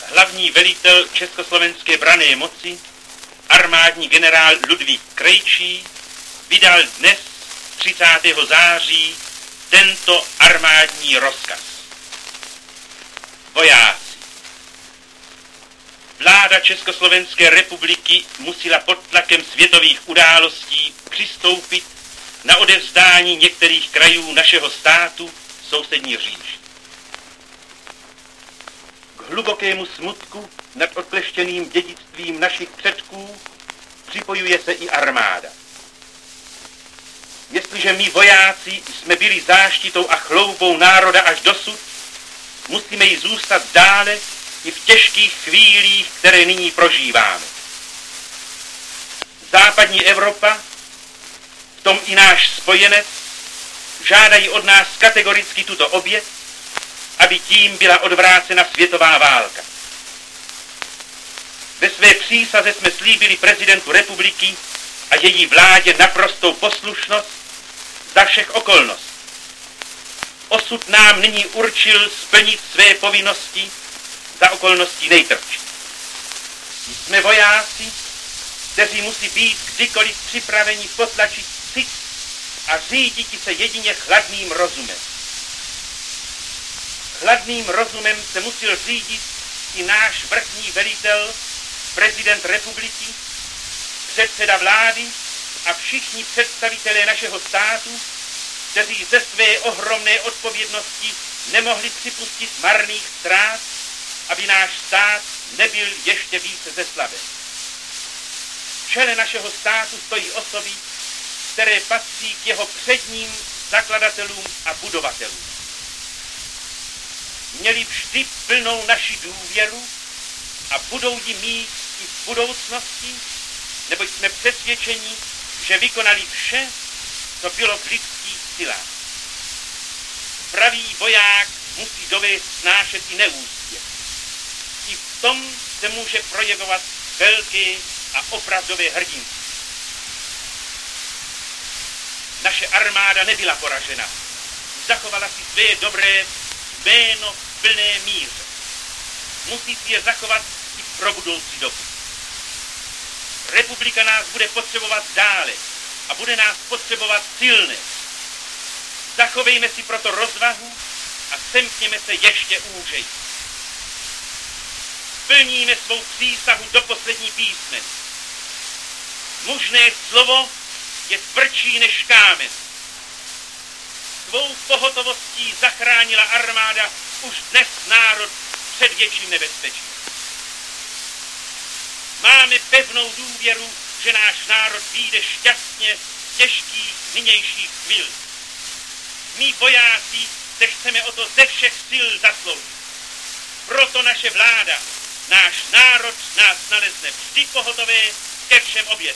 hlavní velitel československé branné moci, armádní generál Ludvík Krejčí, vydal dnes 30. září tento armádní rozkaz. Vojáci. Vláda Československé republiky musela pod tlakem světových událostí přistoupit na odevzdání některých krajů našeho státu sousední říši. K hlubokému smutku nad odkleštěným dědictvím našich předků připojuje se i armáda. Jestliže my vojáci jsme byli záštitou a chloubou národa až dosud, musíme jí zůstat dále i v těžkých chvílích, které nyní prožíváme. Západní Evropa, v tom i náš spojenec, žádají od nás kategoricky tuto oběť, aby tím byla odvrácena světová válka. Ve své přísaze jsme slíbili prezidentu republiky a její vládě naprostou poslušnost za všech okolností. Osud nám nyní určil splnit své povinnosti za okolností nejtrvčí. Jsme vojáci, kteří musí být kdykoliv připraveni potlačit cit a řídit se jedině chladným rozumem. Chladným rozumem se musel řídit i náš vrchní velitel, prezident republiky, předseda vlády a všichni představitelé našeho státu, kteří ze své ohromné odpovědnosti nemohli připustit marných ztrát, aby náš stát nebyl ještě více zeslaben. V čele našeho státu stojí osoby, které patří k jeho předním zakladatelům a budovatelům. Měli vždy plnou naši důvěru a budou ji mít i v budoucnosti, neboť jsme přesvědčeni, že vykonali vše, co bylo v lidských silách. Pravý voják musí dovést snášet i neúspěch. I v tom se může projevovat velké a opravdové hrdinství. Naše armáda nebyla poražena. Zachovala si své dobré jméno v plné míře. Musí si je zachovat i pro budoucí dobu. Republika nás bude potřebovat dále a bude nás potřebovat silné. Zachovejme si proto rozvahu a semkněme se ještě úžej. Plníme svou přísahu do poslední písme. Mužné slovo je tvrdší než kámen. Svou pohotovostí zachránila armáda už dnes národ před větším nebezpečím. Máme pevnou důvěru, že náš národ vyjde šťastně z těžkých nynějších chvil. My vojáci se chceme o to ze všech sil zasloužit. Proto naše vláda, náš národ nás nalezne vždy pohotové ke všem obětem.